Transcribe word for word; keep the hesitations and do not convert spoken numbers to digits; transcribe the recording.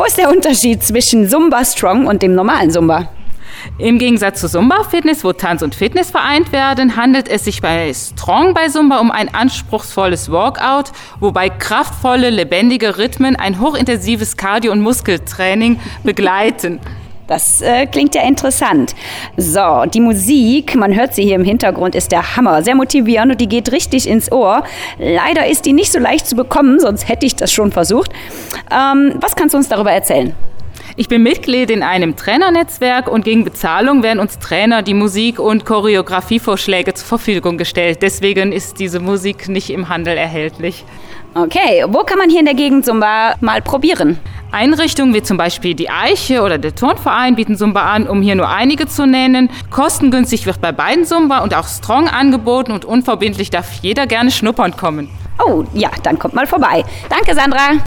Wo ist der Unterschied zwischen Zumba Strong und dem normalen Zumba? Im Gegensatz zu Zumba-Fitness, wo Tanz und Fitness vereint werden, handelt es sich bei Strong bei Zumba um ein anspruchsvolles Workout, wobei kraftvolle, lebendige Rhythmen ein hochintensives Cardio- und Muskeltraining begleiten. Das äh, klingt ja interessant. So, die Musik, man hört sie hier im Hintergrund, ist der Hammer. Sehr motivierend und die geht richtig ins Ohr. Leider ist die nicht so leicht zu bekommen, sonst hätte ich das schon versucht. Ähm, was kannst du uns darüber erzählen? Ich bin Mitglied in einem Trainernetzwerk und gegen Bezahlung werden uns Trainer die Musik- und Choreografievorschläge zur Verfügung gestellt. Deswegen ist diese Musik nicht im Handel erhältlich. Okay, wo kann man hier in der Gegend Zumba mal probieren? Einrichtungen wie zum Beispiel die Eiche oder der Turnverein bieten Zumba an, um hier nur einige zu nennen. Kostengünstig wird bei beiden Zumba und auch Strong angeboten und unverbindlich darf jeder gerne schnuppern kommen. Oh, ja, dann kommt mal vorbei. Danke, Sandra.